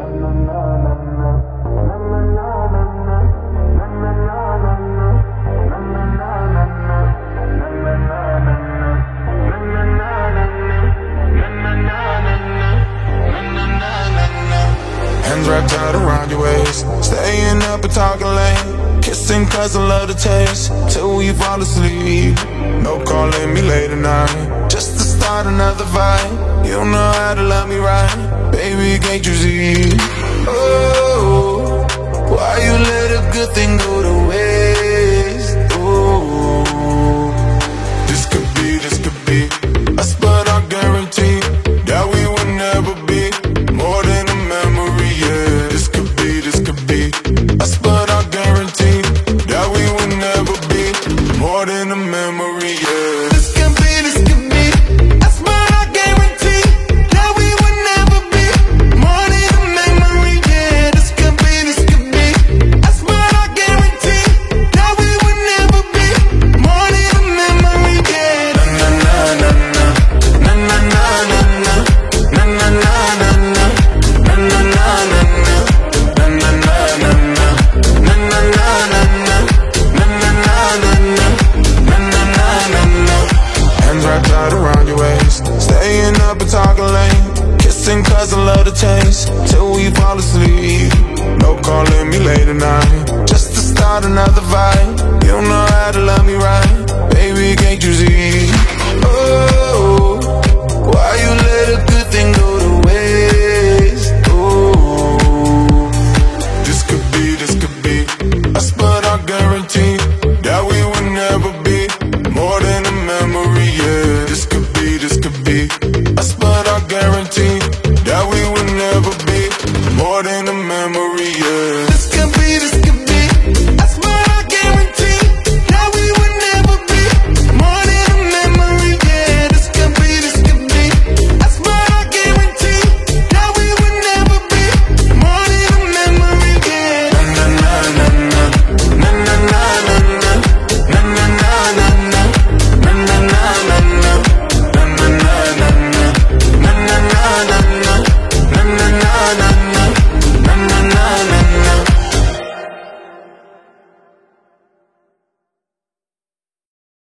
Hands wrapped out around your waist, staying up and talking late, kissing cause I love the taste, till we fall asleep. No calling me late at night, just to start another fight. You know how to love me right, baby, can't you see? Oh, why you let a good thing go to waste? Oh, this could be us, but I guarantee that we will never be more than a memory. Yeah, this could be us, but I guarantee that we will never be more than a memory. Yeah, this could be us, but I guarantee that we will never be more than a memory. Yeah, this could be us, but I guarantee that we will never be more than a memory. Yeah, na na na na na na na na na na na na na na na na around your waist, staying up and talking late, kissing cause I love the taste, till we fall asleep. No calling me late at night, just to start another fight. You know how to love me right, baby, can't you see? Oh, why you let a good thing go to waste? Oh, this could be us, but I guarantee that we will never be more than a memory. Yeah, this could be us, but I guarantee that we will never be more than a memory. Yeah.